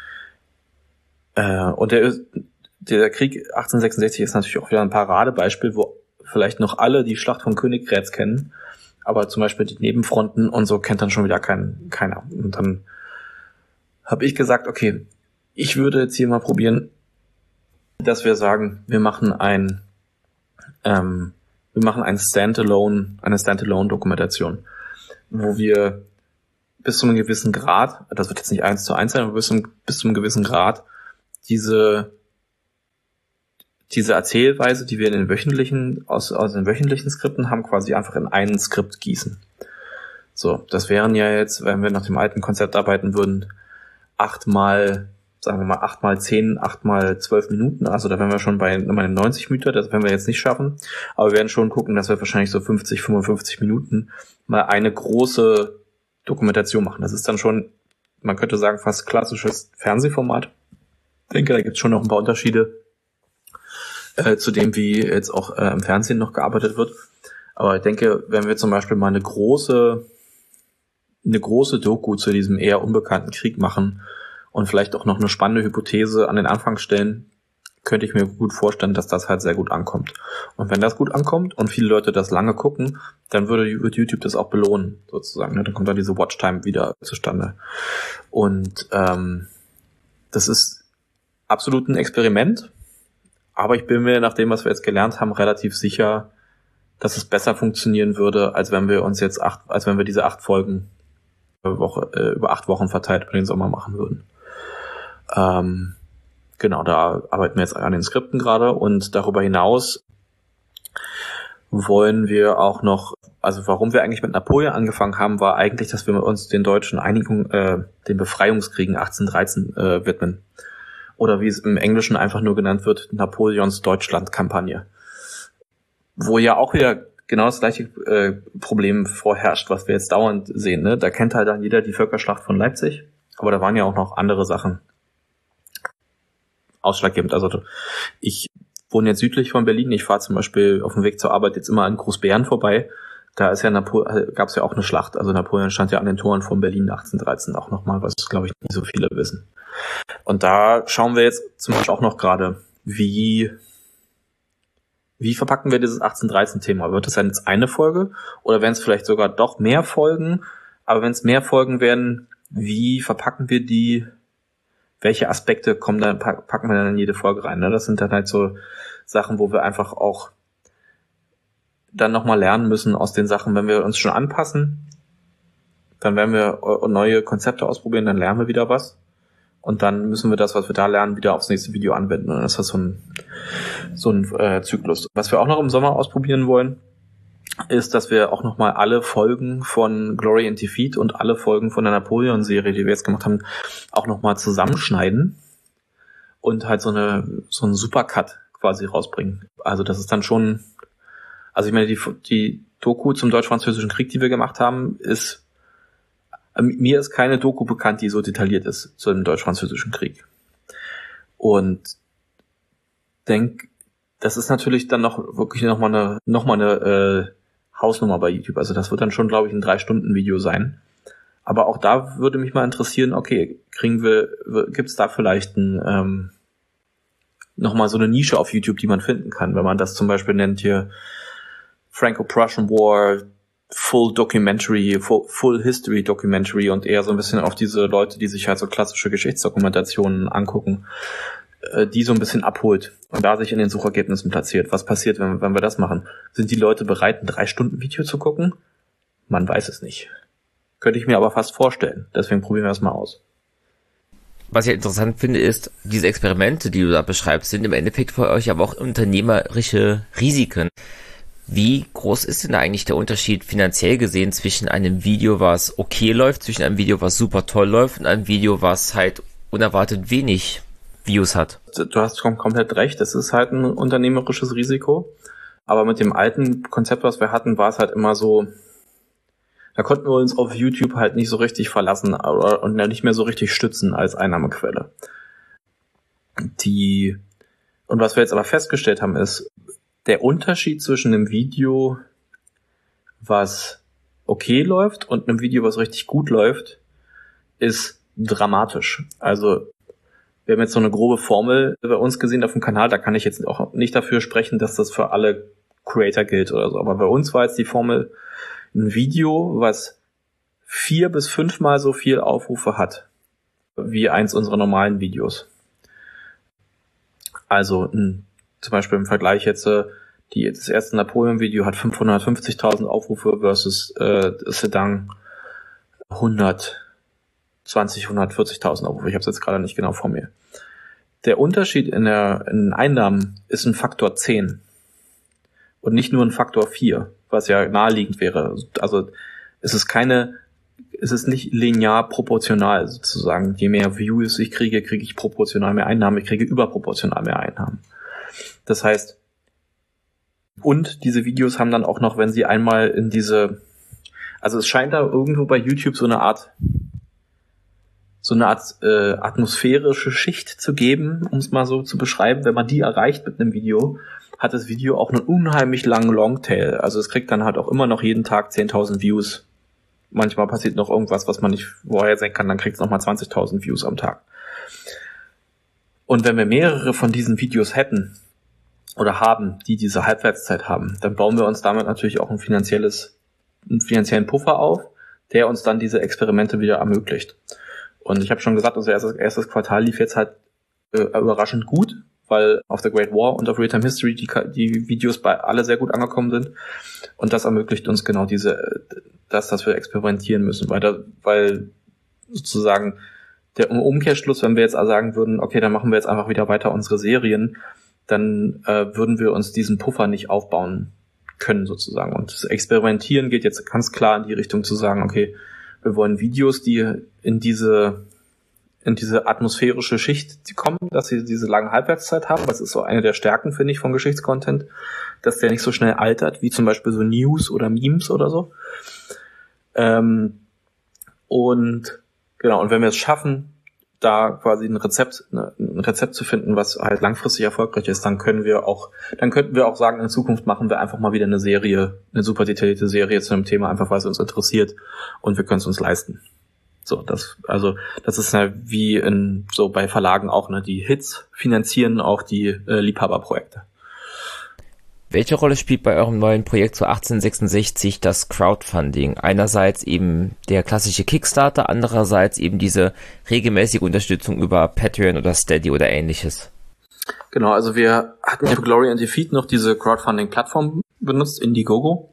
Äh, und der Der Krieg achtzehnhundertsechsundsechzig ist natürlich auch wieder ein Paradebeispiel, wo vielleicht noch alle die Schlacht von Königgrätz kennen, aber zum Beispiel die Nebenfronten und so kennt dann schon wieder kein, keiner. Und dann habe ich gesagt, okay, ich würde jetzt hier mal probieren, dass wir sagen, wir machen ein, ähm, wir machen ein Standalone, eine Standalone-Dokumentation, wo wir bis zu einem gewissen Grad, das wird jetzt nicht eins zu eins sein, aber bis zum, bis zu einem gewissen Grad diese diese Erzählweise, die wir in den wöchentlichen, aus, aus den wöchentlichen Skripten haben, quasi einfach in ein Skript gießen. So, das wären ja jetzt, wenn wir nach dem alten Konzept arbeiten würden, achtmal, sagen wir mal, achtmal zehn, achtmal zwölf Minuten, also da wären wir schon bei einem neunzig Minuten, das werden wir jetzt nicht schaffen, aber wir werden schon gucken, dass wir wahrscheinlich so fünfzig, fünfundfünfzig Minuten mal eine große Dokumentation machen. Das ist dann schon, man könnte sagen, fast klassisches Fernsehformat. Ich denke, da gibt es schon noch ein paar Unterschiede Äh, zu dem, wie jetzt auch äh, im Fernsehen noch gearbeitet wird. Aber ich denke, wenn wir zum Beispiel mal eine große, eine große Doku zu diesem eher unbekannten Krieg machen und vielleicht auch noch eine spannende Hypothese an den Anfang stellen, könnte ich mir gut vorstellen, dass das halt sehr gut ankommt. Und wenn das gut ankommt und viele Leute das lange gucken, dann würde YouTube das auch belohnen, sozusagen. Ne? Dann kommt dann diese Watchtime wieder zustande. Und ähm, das ist absolut ein Experiment. Aber ich bin mir, nach dem, was wir jetzt gelernt haben, relativ sicher, dass es besser funktionieren würde, als wenn wir uns jetzt acht, als wenn wir diese acht Folgen über, Woche, äh, über acht Wochen verteilt über den Sommer machen würden. Ähm, genau, da arbeiten wir jetzt an den Skripten gerade, und darüber hinaus wollen wir auch noch, also warum wir eigentlich mit Napoleon angefangen haben, war eigentlich, dass wir uns den deutschen Einigung, äh, den Befreiungskriegen achtzehnhundertdreizehn äh, widmen. Oder wie es im Englischen einfach nur genannt wird, Napoleons Deutschland-Kampagne. Wo ja auch wieder genau das gleiche äh, Problem vorherrscht, was wir jetzt dauernd sehen. Ne? Da kennt halt dann jeder die Völkerschlacht von Leipzig, aber da waren ja auch noch andere Sachen ausschlaggebend. Also ich wohne jetzt südlich von Berlin, ich fahre zum Beispiel auf dem Weg zur Arbeit jetzt immer an Großbären vorbei. Da ist ja Napo- gab es ja auch eine Schlacht. Also Napoleon stand ja an den Toren von Berlin achtzehnhundertdreizehn auch nochmal, was glaube ich nicht so viele wissen. Und da schauen wir jetzt zum Beispiel auch noch gerade, wie wie verpacken wir dieses achtzehnhundertdreizehn-Thema? Wird es dann jetzt eine Folge oder werden es vielleicht sogar doch mehr Folgen? Aber wenn es mehr Folgen werden, wie verpacken wir die? Welche Aspekte kommen dann, packen wir dann in jede Folge rein? Ne? Das sind dann halt so Sachen, wo wir einfach auch dann nochmal lernen müssen aus den Sachen, wenn wir uns schon anpassen, dann werden wir neue Konzepte ausprobieren, dann lernen wir wieder was. Und dann müssen wir das, was wir da lernen, wieder aufs nächste Video anwenden. Und das ist so ein, so ein äh, Zyklus. Was wir auch noch im Sommer ausprobieren wollen, ist, dass wir auch nochmal alle Folgen von Glory and Defeat und alle Folgen von der Napoleon-Serie, die wir jetzt gemacht haben, auch nochmal zusammenschneiden und halt so eine so einen Supercut quasi rausbringen. Also das ist dann schon, also ich meine, die, die Doku zum Deutsch-Französischen Krieg, die wir gemacht haben, ist, mir ist keine Doku bekannt, die so detailliert ist zu dem Deutsch-Französischen Krieg. Und denk, das ist natürlich dann noch wirklich nochmal eine, noch mal eine äh, Hausnummer bei YouTube. Also das wird dann schon, glaube ich, ein drei Stunden Video sein. Aber auch da würde mich mal interessieren, okay, kriegen wir, gibt's da vielleicht ein, ähm, nochmal so eine Nische auf YouTube, die man finden kann, wenn man das zum Beispiel nennt hier Franco-Prussian War, Full Documentary, Full, Full History Documentary und eher so ein bisschen auf diese Leute, die sich halt so klassische Geschichtsdokumentationen angucken, äh, die so ein bisschen abholt und da sich in den Suchergebnissen platziert. Was passiert, wenn, wenn wir das machen? Sind die Leute bereit, ein drei Stunden Video zu gucken? Man weiß es nicht. Könnte ich mir aber fast vorstellen. Deswegen probieren wir das mal aus. Was ich interessant finde, ist, diese Experimente, die du da beschreibst, sind im Endeffekt für euch aber auch unternehmerische Risiken. Wie groß ist denn da eigentlich der Unterschied finanziell gesehen zwischen einem Video, was okay läuft, zwischen einem Video, was super toll läuft und einem Video, was halt unerwartet wenig Views hat? Du hast kom- komplett recht, es ist halt ein unternehmerisches Risiko. Aber mit dem alten Konzept, was wir hatten, war es halt immer so, da konnten wir uns auf YouTube halt nicht so richtig verlassen und nicht mehr so richtig stützen als Einnahmequelle. Die, und was wir jetzt aber festgestellt haben, ist, der Unterschied zwischen einem Video, was okay läuft und einem Video, was richtig gut läuft, ist dramatisch. Also, wir haben jetzt so eine grobe Formel bei uns gesehen auf dem Kanal, da kann ich jetzt auch nicht dafür sprechen, dass das für alle Creator gilt oder so. Aber bei uns war jetzt die Formel, ein Video, was vier bis fünfmal so viel Aufrufe hat, wie eins unserer normalen Videos. Also ein, zum Beispiel im Vergleich jetzt, die, das erste Napoleon-Video hat fünfhundertfünfzigtausend Aufrufe versus äh, Sedan hundertzwanzig, hundertvierzigtausend Aufrufe. Ich habe es jetzt gerade nicht genau vor mir. Der Unterschied in, der, in den Einnahmen ist ein Faktor zehn und nicht nur ein Faktor vier, was ja naheliegend wäre. Also es ist keine, es ist nicht linear proportional sozusagen. Je mehr Views ich kriege, kriege ich proportional mehr Einnahmen, ich kriege überproportional mehr Einnahmen. Das heißt, und diese Videos haben dann auch noch, wenn sie einmal in diese, also es scheint da irgendwo bei YouTube so eine Art, so eine Art äh, atmosphärische Schicht zu geben, um es mal so zu beschreiben. Wenn man die erreicht mit einem Video, hat das Video auch einen unheimlich langen Longtail. Also es kriegt dann halt auch immer noch jeden Tag zehntausend Views. Manchmal passiert noch irgendwas, was man nicht vorhersehen kann, dann kriegt es nochmal zwanzigtausend Views am Tag. Und wenn wir mehrere von diesen Videos hätten oder haben, die diese Halbwertszeit haben, dann bauen wir uns damit natürlich auch ein finanzielles, einen finanziellen Puffer auf, der uns dann diese Experimente wieder ermöglicht. Und ich habe schon gesagt, unser erstes, erstes Quartal lief jetzt halt äh, überraschend gut, weil auf The Great War und auf Real-Time History die, die Videos bei alle sehr gut angekommen sind. Und das ermöglicht uns genau diese, das, dass wir experimentieren müssen, weil, da, weil sozusagen der Umkehrschluss, wenn wir jetzt sagen würden, okay, dann machen wir jetzt einfach wieder weiter unsere Serien, dann äh, würden wir uns diesen Puffer nicht aufbauen können sozusagen. Und das Experimentieren geht jetzt ganz klar in die Richtung zu sagen, okay, wir wollen Videos, die in diese in diese atmosphärische Schicht kommen, dass sie diese lange Halbwertszeit haben. Das ist so eine der Stärken, finde ich, von Geschichtscontent, dass der nicht so schnell altert, wie zum Beispiel so News oder Memes oder so. Ähm, und genau, und wenn wir es schaffen, da quasi ein Rezept, ein Rezept zu finden, was halt langfristig erfolgreich ist, dann können wir auch, dann könnten wir auch sagen, in Zukunft machen wir einfach mal wieder eine Serie, eine super detaillierte Serie zu einem Thema, einfach weil es uns interessiert und wir können es uns leisten. So, das, also, das ist ja wie in, so bei Verlagen auch, ne, die Hits finanzieren auch die äh, Liebhaberprojekte. Welche Rolle spielt bei eurem neuen Projekt zu achtzehnhundertsechsundsechzig das Crowdfunding? Einerseits eben der klassische Kickstarter, andererseits eben diese regelmäßige Unterstützung über Patreon oder Steady oder ähnliches. Genau, also wir hatten für Glory and Defeat noch diese Crowdfunding-Plattform benutzt, Indiegogo,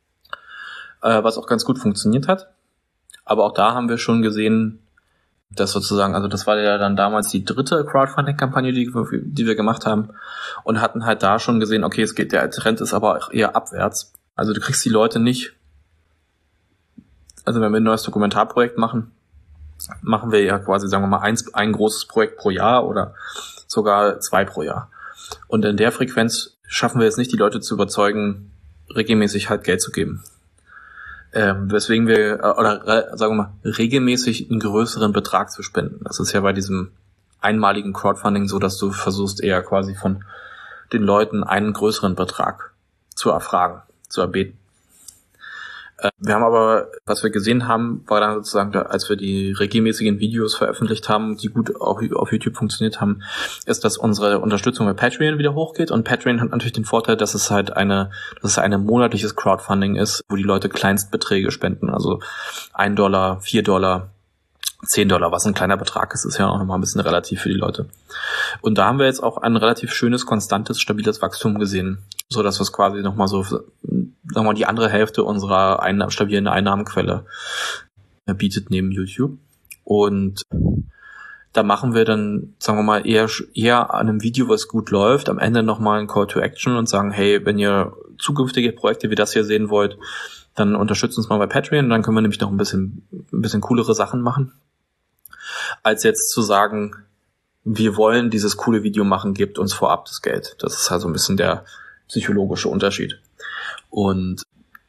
äh, was auch ganz gut funktioniert hat. Aber auch da haben wir schon gesehen, dass sozusagen, also das war ja dann damals die dritte Crowdfunding-Kampagne, die, die wir gemacht haben und hatten halt da schon gesehen, okay, es geht, der Trend ist aber eher abwärts. Also du kriegst die Leute nicht, also wenn wir ein neues Dokumentarprojekt machen, machen wir ja quasi, sagen wir mal, eins, ein großes Projekt pro Jahr oder sogar zwei pro Jahr. Und in der Frequenz schaffen wir jetzt nicht, die Leute zu überzeugen, regelmäßig halt Geld zu geben. Ähm, weswegen wir, oder äh, sagen wir mal, regelmäßig einen größeren Betrag zu spenden. Das ist ja bei diesem einmaligen Crowdfunding so, dass du versuchst eher quasi von den Leuten einen größeren Betrag zu erfragen, zu erbeten. Wir haben aber, was wir gesehen haben, war dann sozusagen, als wir die regelmäßigen Videos veröffentlicht haben, die gut auf, auf YouTube funktioniert haben, ist, dass unsere Unterstützung bei Patreon wieder hochgeht. Und Patreon hat natürlich den Vorteil, dass es halt eine, dass es ein monatliches Crowdfunding ist, wo die Leute Kleinstbeträge spenden. Also ein Dollar, vier Dollar, zehn Dollar, was ein kleiner Betrag ist, ist ja auch nochmal ein bisschen relativ für die Leute. Und da haben wir jetzt auch ein relativ schönes, konstantes, stabiles Wachstum gesehen, so dass es quasi nochmal so, sagen wir mal, die andere Hälfte unserer Einna- stabilen Einnahmenquelle bietet neben YouTube. Und da machen wir dann, sagen wir mal, eher, eher an einem Video, was gut läuft, am Ende nochmal ein Call to Action und sagen, hey, wenn ihr zukünftige Projekte wie das hier sehen wollt, dann unterstützt uns mal bei Patreon, dann können wir nämlich noch ein bisschen, ein bisschen coolere Sachen machen, als jetzt zu sagen, wir wollen dieses coole Video machen, gebt uns vorab das Geld. Das ist halt so ein bisschen der psychologische Unterschied. Und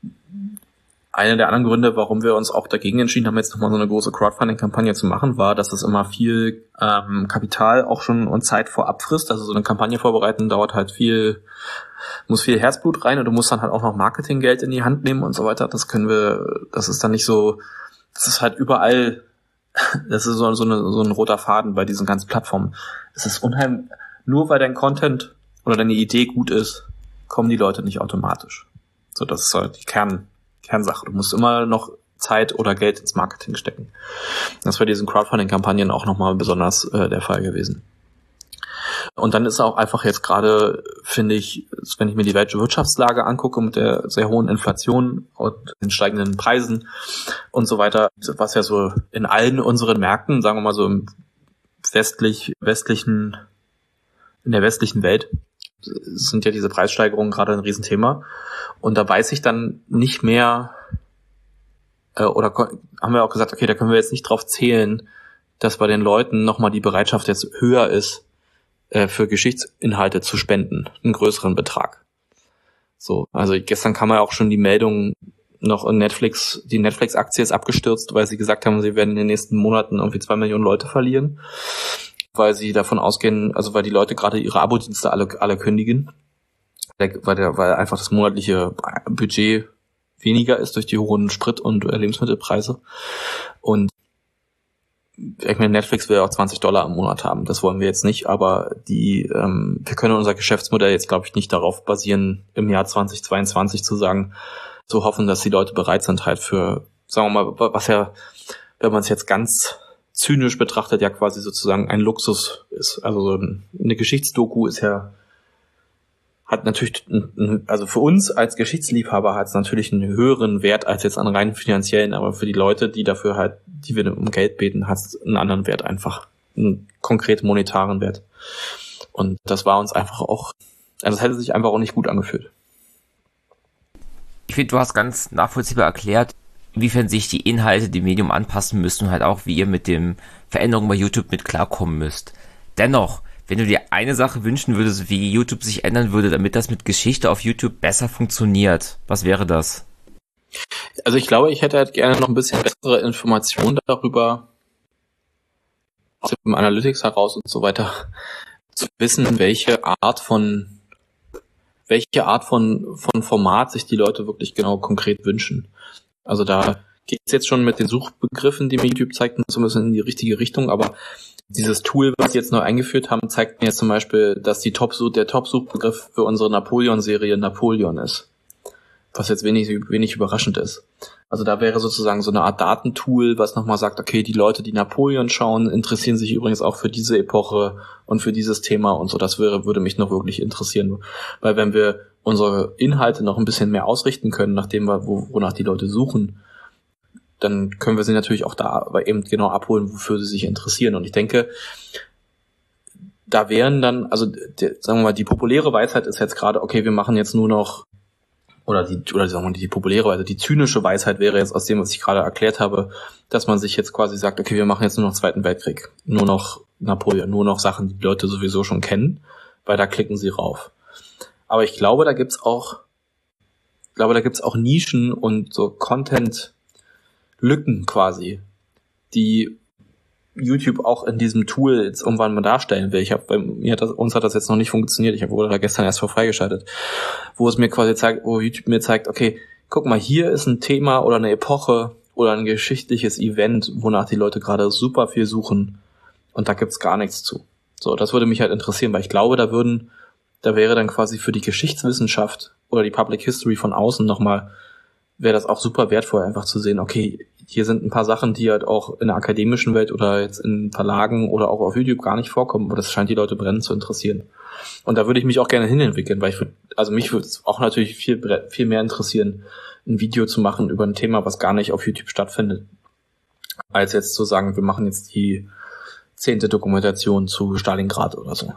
einer der anderen Gründe, warum wir uns auch dagegen entschieden haben, jetzt nochmal so eine große Crowdfunding-Kampagne zu machen, war, dass es immer viel ähm, Kapital auch schon und Zeit vorab frisst. Also so eine Kampagne vorbereiten dauert halt viel, muss viel Herzblut rein und du musst dann halt auch noch Marketinggeld in die Hand nehmen und so weiter. Das können wir, das ist dann nicht so, das ist halt überall, das ist so, so, eine, so ein roter Faden bei diesen ganzen Plattformen. Es ist unheimlich, nur weil dein Content oder deine Idee gut ist, kommen die Leute nicht automatisch. So, das ist halt die Kern, Kernsache. Du musst immer noch Zeit oder Geld ins Marketing stecken. Das war diesen Crowdfunding-Kampagnen auch nochmal besonders äh, der Fall gewesen. Und dann ist auch einfach jetzt gerade, finde ich, wenn ich mir die deutsche Wirtschaftslage angucke mit der sehr hohen Inflation und den steigenden Preisen und so weiter, was ja so in allen unseren Märkten, sagen wir mal so im westlich, westlichen, in der westlichen Welt, sind ja diese Preissteigerungen gerade ein Riesenthema. Und da weiß ich dann nicht mehr, äh, oder haben wir auch gesagt, okay, da können wir jetzt nicht drauf zählen, dass bei den Leuten nochmal die Bereitschaft jetzt höher ist, äh, für Geschichtsinhalte zu spenden, einen größeren Betrag. So, also gestern kam ja auch schon die Meldung, noch in Netflix, die Netflix-Aktie ist abgestürzt, weil sie gesagt haben, sie werden in den nächsten Monaten irgendwie zwei Millionen Leute verlieren, weil sie davon ausgehen, also weil die Leute gerade ihre Abo-Dienste alle, alle kündigen, weil, der, weil einfach das monatliche Budget weniger ist durch die hohen Sprit- und Lebensmittelpreise. Und ich meine, Netflix will auch zwanzig Dollar im Monat haben. Das wollen wir jetzt nicht, aber die, ähm, wir können unser Geschäftsmodell jetzt, glaube ich, nicht darauf basieren, im Jahr zweitausendzweiundzwanzig zu sagen, zu hoffen, dass die Leute bereit sind halt für, sagen wir mal, was ja, wenn man es jetzt ganz zynisch betrachtet, ja quasi sozusagen ein Luxus ist. Also so eine Geschichtsdoku ist ja, hat natürlich, also für uns als Geschichtsliebhaber hat es natürlich einen höheren Wert als jetzt an rein finanziellen, aber für die Leute, die dafür halt, die wir um Geld beten, hat es einen anderen Wert einfach, einen konkret monetaren Wert. Und das war uns einfach auch, also es hätte sich einfach auch nicht gut angefühlt. Ich finde, du hast ganz nachvollziehbar erklärt, inwiefern sich die Inhalte dem Medium anpassen müssen und halt auch, wie ihr mit den Veränderungen bei YouTube mit klarkommen müsst. Dennoch, wenn du dir eine Sache wünschen würdest, wie YouTube sich ändern würde, damit das mit Geschichte auf YouTube besser funktioniert, was wäre das? Also ich glaube, ich hätte halt gerne noch ein bisschen bessere Informationen darüber, aus dem Analytics heraus und so weiter, zu wissen, welche Art von welche Art von von Format sich die Leute wirklich genau konkret wünschen. Also da geht es jetzt schon mit den Suchbegriffen, die mir YouTube zeigt, so ein bisschen in die richtige Richtung, aber dieses Tool, was sie jetzt neu eingeführt haben, zeigt mir jetzt zum Beispiel, dass die Top der Top-Suchbegriff für unsere Napoleon-Serie Napoleon ist. Was jetzt wenig, wenig überraschend ist. Also da wäre sozusagen so eine Art Datentool, was nochmal sagt, okay, die Leute, die Napoleon schauen, interessieren sich übrigens auch für diese Epoche und für dieses Thema und so. Das wäre, würde mich noch wirklich interessieren. Weil wenn wir unsere Inhalte noch ein bisschen mehr ausrichten können, nachdem wir, wo, wonach die Leute suchen, dann können wir sie natürlich auch da eben genau abholen, wofür sie sich interessieren. Und ich denke, da wären dann, also die, sagen wir mal, die populäre Weisheit ist jetzt gerade, okay, wir machen jetzt nur noch, oder die, oder sagen wir mal, die populäre Weisheit, die zynische Weisheit wäre jetzt aus dem, was ich gerade erklärt habe, dass man sich jetzt quasi sagt, okay, wir machen jetzt nur noch Zweiten Weltkrieg, nur noch Napoleon, nur noch Sachen, die die Leute sowieso schon kennen, weil da klicken sie rauf. Aber ich glaube, da gibt's auch, ich glaube, da gibt's auch Nischen und so Content Lücken quasi, die YouTube auch in diesem Tool jetzt irgendwann mal darstellen will. Ich habe, bei mir hat das, uns hat das jetzt noch nicht funktioniert. Ich wurde da gestern erst vor freigeschaltet, wo es mir quasi zeigt, wo YouTube mir zeigt, okay, guck mal, hier ist ein Thema oder eine Epoche oder ein geschichtliches Event, wonach die Leute gerade super viel suchen und da gibt's gar nichts zu. So, das würde mich halt interessieren, weil ich glaube, da würden, da wäre dann quasi für die Geschichtswissenschaft oder die Public History von außen nochmal, wäre das auch super wertvoll, einfach zu sehen, okay, hier sind ein paar Sachen, die halt auch in der akademischen Welt oder jetzt in Verlagen oder auch auf YouTube gar nicht vorkommen, aber das scheint die Leute brennend zu interessieren. Und da würde ich mich auch gerne hinentwickeln, weil ich würde, also mich würde es auch natürlich viel, viel mehr interessieren, ein Video zu machen über ein Thema, was gar nicht auf YouTube stattfindet, als jetzt zu sagen, wir machen jetzt die zehnte Dokumentation zu Stalingrad oder so.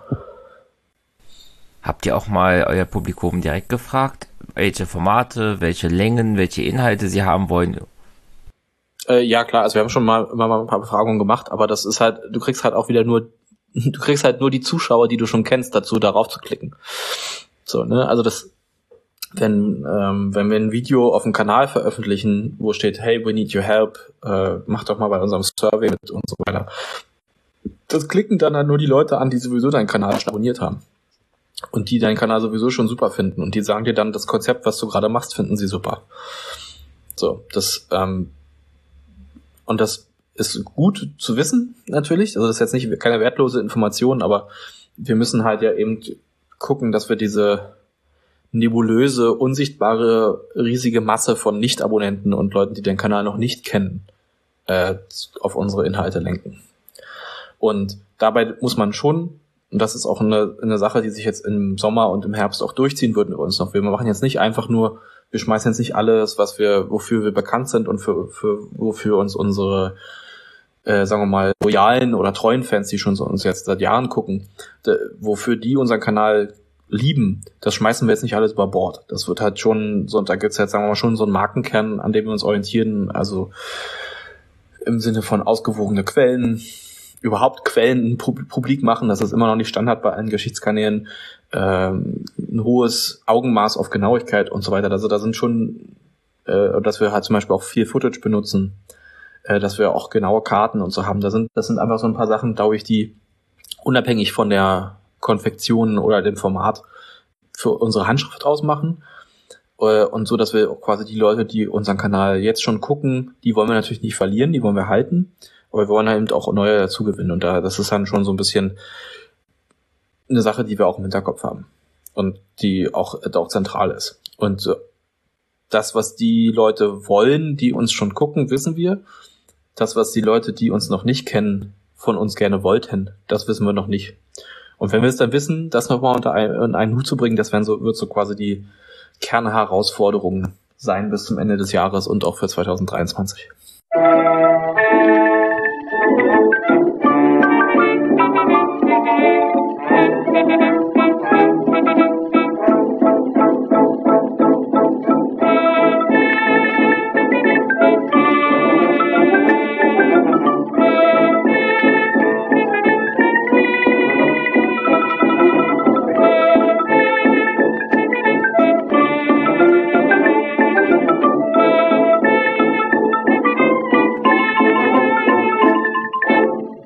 Habt ihr auch mal euer Publikum direkt gefragt, welche Formate, welche Längen, welche Inhalte sie haben wollen? Äh, ja, klar, also wir haben schon mal immer mal ein paar Befragungen gemacht, aber das ist halt, du kriegst halt auch wieder nur, du kriegst halt nur die Zuschauer, die du schon kennst, dazu darauf zu klicken. So, ne, also das, wenn, ähm, wenn wir ein Video auf dem Kanal veröffentlichen, wo steht, hey, we need your help, äh, mach doch mal bei unserem Survey mit und so weiter. Das klicken dann halt nur die Leute an, die sowieso deinen Kanal schon abonniert haben. Und die deinen Kanal sowieso schon super finden. Und die sagen dir dann, das Konzept, was du gerade machst, finden sie super. So, das, ähm, und das ist gut zu wissen, natürlich. Also das ist jetzt nicht keine wertlose Information, aber wir müssen halt ja eben gucken, dass wir diese nebulöse, unsichtbare, riesige Masse von Nicht-Abonnenten und Leuten, die den Kanal noch nicht kennen, äh, auf unsere Inhalte lenken. Und dabei muss man schon, und das ist auch eine, eine Sache, die sich jetzt im Sommer und im Herbst auch durchziehen würden bei uns noch. Wir machen jetzt nicht einfach nur, wir schmeißen jetzt nicht alles, was wir, wofür wir bekannt sind und für, für wofür uns unsere, äh, sagen wir mal, loyalen oder treuen Fans, die schon so uns jetzt seit Jahren gucken, de, wofür die unseren Kanal lieben, das schmeißen wir jetzt nicht alles über Bord. Das wird halt schon, so, da gibt's jetzt, sagen wir mal, schon so einen Markenkern, an dem wir uns orientieren, also im Sinne von ausgewogene Quellen, überhaupt Quellen publik machen, das ist immer noch nicht Standard bei allen Geschichtskanälen, ähm, ein hohes Augenmaß auf Genauigkeit und so weiter. Also da sind schon, äh, dass wir halt zum Beispiel auch viel Footage benutzen, äh, dass wir auch genaue Karten und so haben. Da sind, das sind einfach so ein paar Sachen, glaube ich, die unabhängig von der Konfektion oder dem Format für unsere Handschrift ausmachen. Äh, und so, dass wir quasi die Leute, die unseren Kanal jetzt schon gucken, die wollen wir natürlich nicht verlieren, die wollen wir halten. Aber wir wollen halt eben auch neue dazugewinnen. Und da, das ist dann schon so ein bisschen eine Sache, die wir auch im Hinterkopf haben. Und die auch, auch zentral ist. Und das, was die Leute wollen, die uns schon gucken, wissen wir. Das, was die Leute, die uns noch nicht kennen, von uns gerne wollten, das wissen wir noch nicht. Und wenn wir es dann wissen, das nochmal unter einen, in einen Hut zu bringen, das werden so, wird so quasi die Kernherausforderung sein bis zum Ende des Jahres und auch für zwanzig dreiundzwanzig. Thank you.